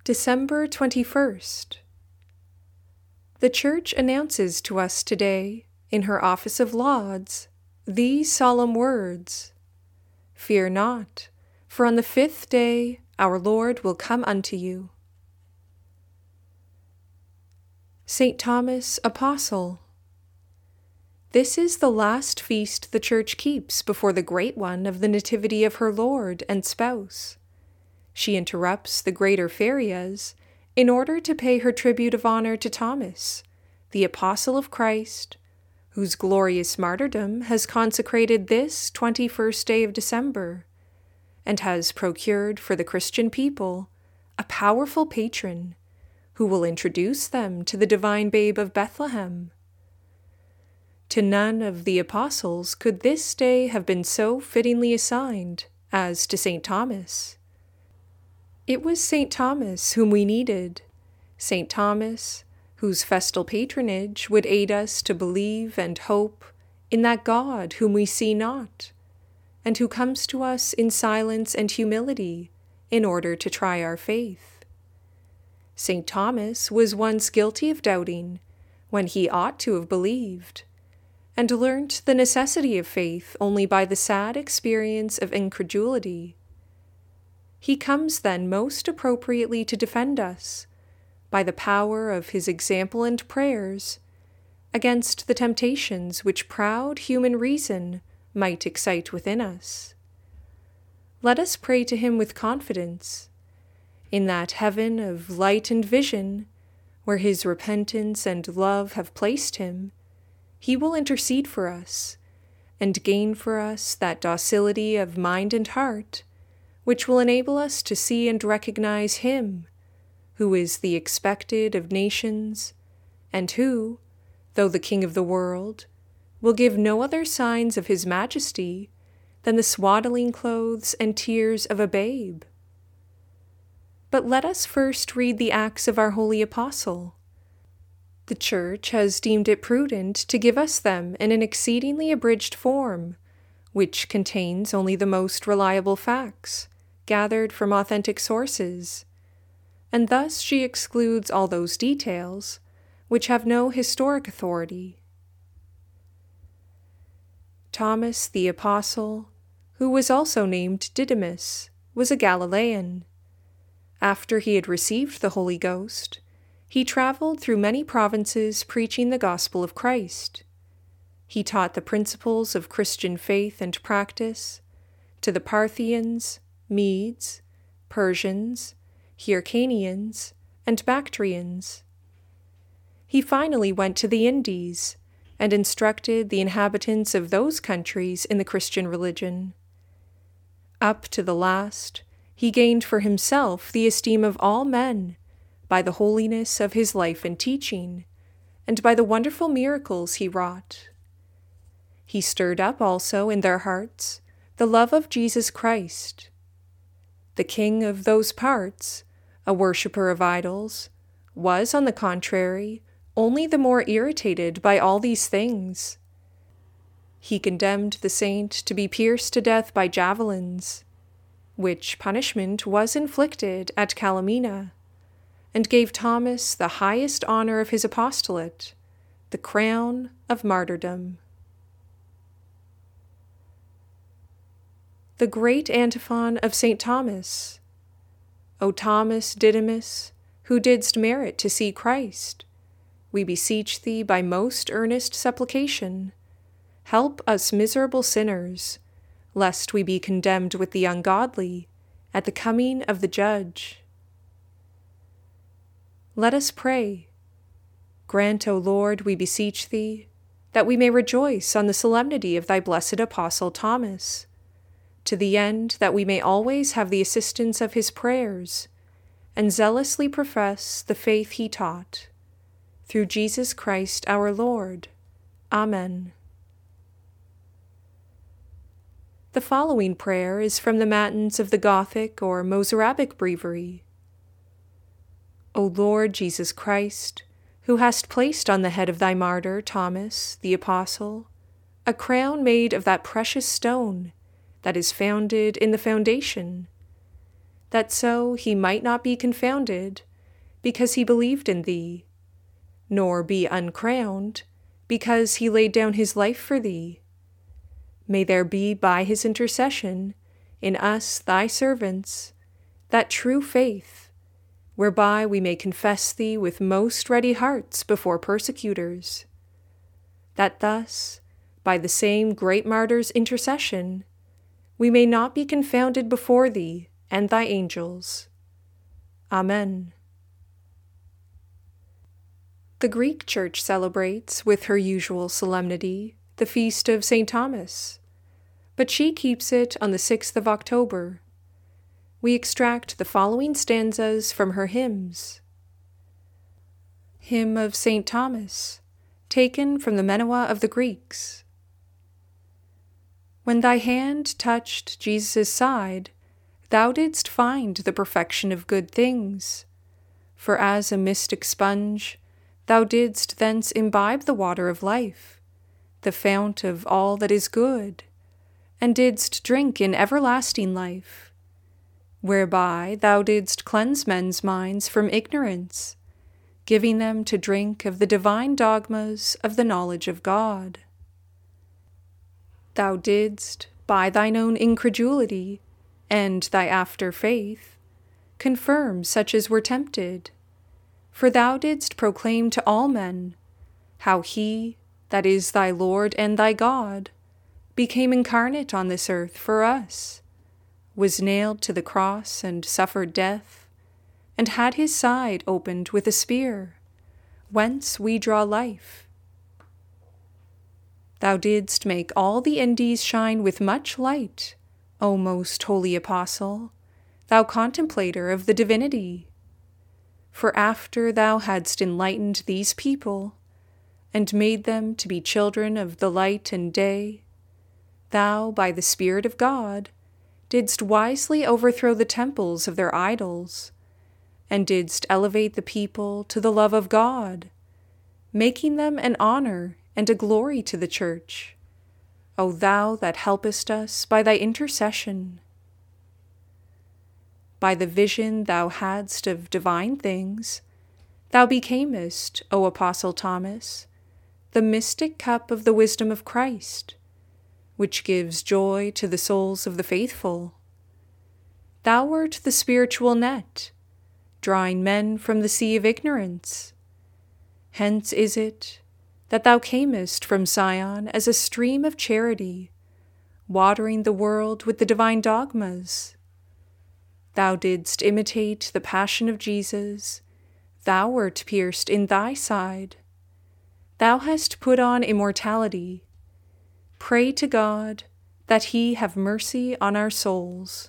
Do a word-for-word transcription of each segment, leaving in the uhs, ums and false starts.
December twenty-first. The Church announces to us today, in her Office of Lauds, these solemn words: Fear not, for on the fifth day our Lord will come unto you. Saint Thomas, Apostle. This is the last feast the Church keeps before the great one of the Nativity of her Lord and Spouse. She interrupts the greater ferias in order to pay her tribute of honor to Thomas, the Apostle of Christ, whose glorious martyrdom has consecrated this twenty-first day of December, and has procured for the Christian people a powerful patron who will introduce them to the divine babe of Bethlehem. To none of the apostles could this day have been so fittingly assigned as to Saint Thomas. It was Saint Thomas whom we needed, Saint Thomas, whose festal patronage would aid us to believe and hope in that God whom we see not, and who comes to us in silence and humility in order to try our faith. Saint Thomas was once guilty of doubting when he ought to have believed, and learnt the necessity of faith only by the sad experience of incredulity. He comes then most appropriately to defend us, by the power of his example and prayers, against the temptations which proud human reason might excite within us. Let us pray to him with confidence, in that heaven of light and vision, where his repentance and love have placed him. He will intercede for us, and gain for us that docility of mind and heart, which will enable us to see and recognize him, who is the expected of nations, and who, though the King of the world, will give no other signs of his majesty than the swaddling clothes and tears of a babe. But let us first read the Acts of our holy apostle. The Church has deemed it prudent to give us them in an exceedingly abridged form, which contains only the most reliable facts, gathered from authentic sources, and thus she excludes all those details which have no historic authority. Thomas the Apostle, who was also named Didymus, was a Galilean. After he had received the Holy Ghost, he traveled through many provinces preaching the gospel of Christ. He taught the principles of Christian faith and practice to the Parthians, Medes, Persians, Hyrcanians, and Bactrians. He finally went to the Indies and instructed the inhabitants of those countries in the Christian religion. Up to the last, he gained for himself the esteem of all men by the holiness of his life and teaching, and by the wonderful miracles he wrought. He stirred up also in their hearts the love of Jesus Christ. The king of those parts, a worshipper of idols, was, on the contrary, only the more irritated by all these things. He condemned the saint to be pierced to death by javelins, which punishment was inflicted at Calamina, and gave Thomas the highest honor of his apostolate, the crown of martyrdom. The great antiphon of Saint Thomas. O Thomas Didymus, who didst merit to see Christ, we beseech thee by most earnest supplication, help us miserable sinners, lest we be condemned with the ungodly at the coming of the Judge. Let us pray. Grant, O Lord, we beseech thee, that we may rejoice on the solemnity of thy blessed Apostle Thomas, to the end that we may always have the assistance of his prayers, and zealously profess the faith he taught. Through Jesus Christ our Lord. Amen. The following prayer is from the Matins of the Gothic or Mozarabic Breviary. O Lord Jesus Christ, who hast placed on the head of thy martyr Thomas, the Apostle, a crown made of that precious stone that is founded in the foundation, that so he might not be confounded, because he believed in thee, nor be uncrowned, because he laid down his life for thee. May there be by his intercession in us thy servants that true faith, whereby we may confess thee with most ready hearts before persecutors, that thus, by the same great martyr's intercession, we may not be confounded before thee and thy angels. Amen. The Greek Church celebrates, with her usual solemnity, the feast of Saint Thomas, but she keeps it on the sixth of October. We extract the following stanzas from her hymns. Hymn of Saint Thomas, taken from the Menua of the Greeks. When thy hand touched Jesus' side, thou didst find the perfection of good things, for as a mystic sponge, thou didst thence imbibe the water of life, the fount of all that is good, and didst drink in everlasting life, whereby thou didst cleanse men's minds from ignorance, giving them to drink of the divine dogmas of the knowledge of God. Thou didst, by thine own incredulity, and thy after faith, confirm such as were tempted, for thou didst proclaim to all men how he, that is thy Lord and thy God, became incarnate on this earth for us, was nailed to the cross and suffered death, and had his side opened with a spear, whence we draw life. Thou didst make all the Indies shine with much light, O most holy Apostle, thou contemplator of the divinity. For after thou hadst enlightened these people, and made them to be children of the light and day, thou, by the Spirit of God, didst wisely overthrow the temples of their idols, and didst elevate the people to the love of God, making them an honor and a glory to the Church, O thou that helpest us by thy intercession. By the vision thou hadst of divine things, thou becamest, O Apostle Thomas, the mystic cup of the wisdom of Christ, which gives joy to the souls of the faithful. Thou wert the spiritual net, drawing men from the sea of ignorance. Hence is it that thou camest from Sion as a stream of charity, watering the world with the divine dogmas. Thou didst imitate the passion of Jesus, thou wert pierced in thy side. Thou hast put on immortality. Pray to God that he have mercy on our souls.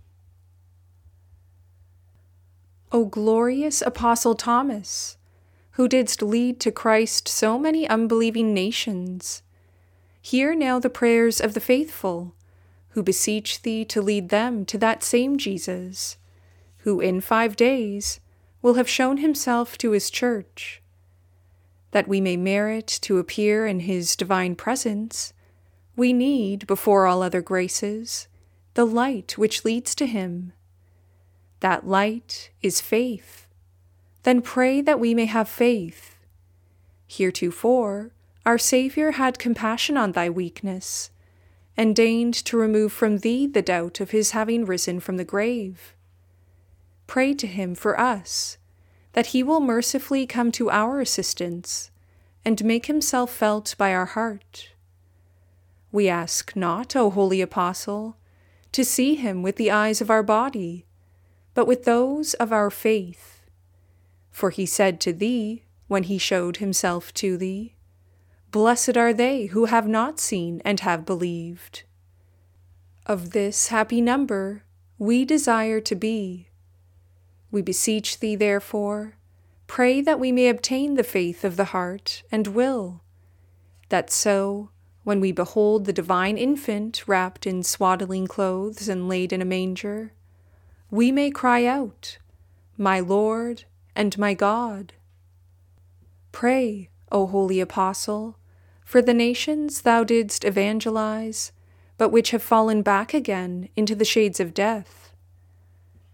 O glorious Apostle Thomas, who didst lead to Christ so many unbelieving nations, hear now the prayers of the faithful, who beseech thee to lead them to that same Jesus, who in five days will have shown himself to his church. That we may merit to appear in his divine presence, we need, before all other graces, the light which leads to him. That light is faith. Then pray that we may have faith. Heretofore, our Saviour had compassion on thy weakness, and deigned to remove from thee the doubt of his having risen from the grave. Pray to him for us, that he will mercifully come to our assistance, and make himself felt by our heart. We ask not, O holy Apostle, to see him with the eyes of our body, but with those of our faith. For he said to thee, when he showed himself to thee, Blessed are they who have not seen and have believed. Of this happy number we desire to be. We beseech thee, therefore, pray that we may obtain the faith of the heart and will, that so, when we behold the divine infant wrapped in swaddling clothes and laid in a manger, we may cry out, My Lord and my God. Pray, O holy Apostle, for the nations thou didst evangelize, but which have fallen back again into the shades of death.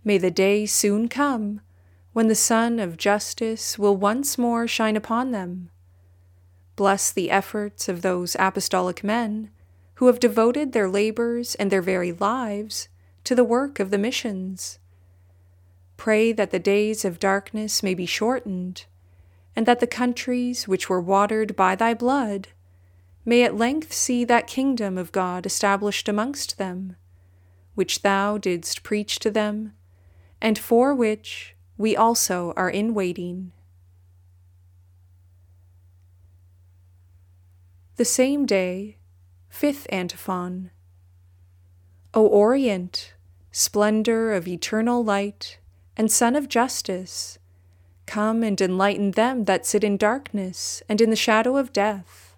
May the day soon come when the sun of justice will once more shine upon them. Bless the efforts of those apostolic men who have devoted their labors and their very lives to the work of the missions. Pray that the days of darkness may be shortened, and that the countries which were watered by thy blood may at length see that kingdom of God established amongst them, which thou didst preach to them, and for which we also are in waiting. The same day, fifth antiphon. O Orient, splendor of eternal light, and Sun of justice, come and enlighten them that sit in darkness and in the shadow of death.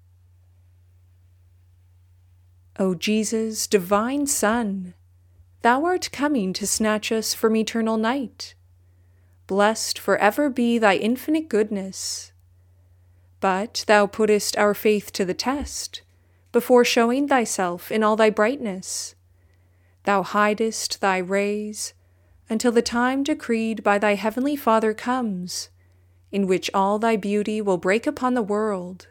O Jesus, divine Sun, thou art coming to snatch us from eternal night. Blessed forever be thy infinite goodness. But thou puttest our faith to the test, before showing thyself in all thy brightness. Thou hidest thy rays, until the time decreed by thy heavenly Father comes, in which all thy beauty will break upon the world.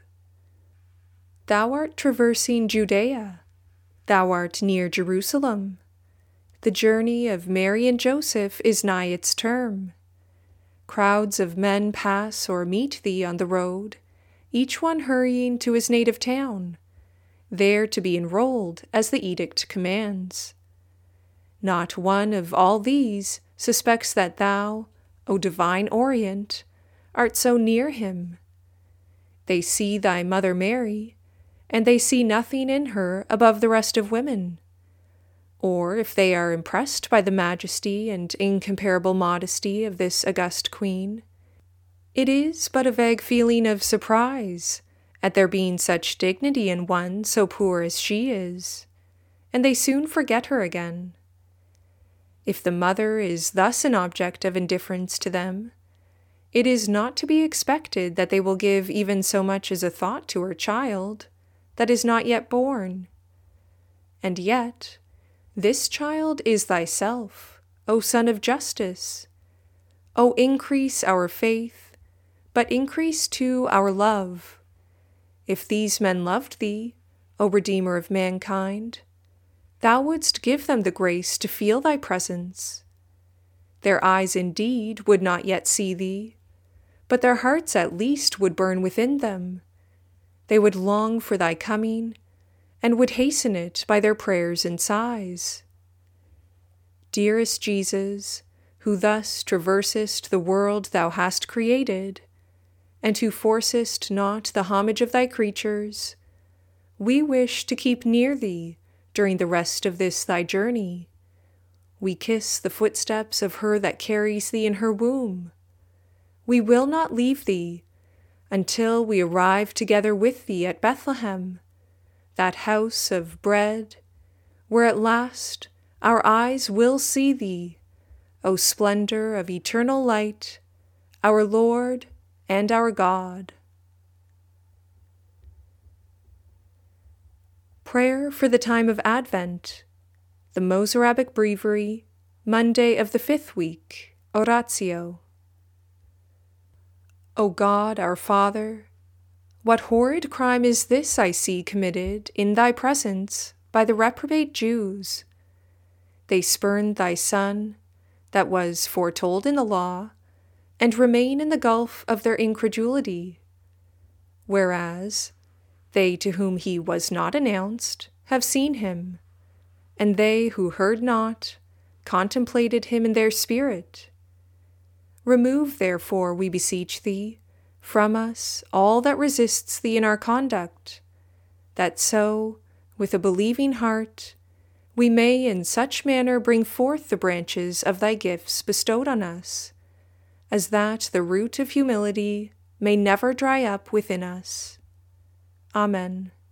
Thou art traversing Judea. Thou art near Jerusalem. The journey of Mary and Joseph is nigh its term. Crowds of men pass or meet thee on the road, each one hurrying to his native town, there to be enrolled as the edict commands. Not one of all these suspects that thou, O divine Orient, art so near him. They see thy mother Mary, and they see nothing in her above the rest of women. Or if they are impressed by the majesty and incomparable modesty of this august queen, it is but a vague feeling of surprise at there being such dignity in one so poor as she is, and they soon forget her again. If the mother is thus an object of indifference to them, it is not to be expected that they will give even so much as a thought to her child that is not yet born. And yet, this child is thyself, O Sun of justice. O increase our faith, but increase too our love. If these men loved thee, O Redeemer of mankind, thou wouldst give them the grace to feel thy presence. Their eyes indeed would not yet see thee, but their hearts at least would burn within them. They would long for thy coming, and would hasten it by their prayers and sighs. Dearest Jesus, who thus traversest the world thou hast created, and who forcest not the homage of thy creatures, we wish to keep near thee during the rest of this thy journey. We kiss the footsteps of her that carries thee in her womb. We will not leave thee until we arrive together with thee at Bethlehem, that house of bread, where at last our eyes will see thee, O splendor of eternal light, our Lord and our God. Prayer for the time of Advent, the Mozarabic Breviary, Monday of the fifth week, Oratio. O God, our Father, what horrid crime is this I see committed in thy presence by the reprobate Jews? They spurned thy Son, that was foretold in the law, and remain in the gulf of their incredulity, whereas they to whom he was not announced have seen him, and they who heard not contemplated him in their spirit. Remove, therefore, we beseech thee, from us all that resists thee in our conduct, that so, with a believing heart, we may in such manner bring forth the branches of thy gifts bestowed on us, as that the root of humility may never dry up within us. Amen.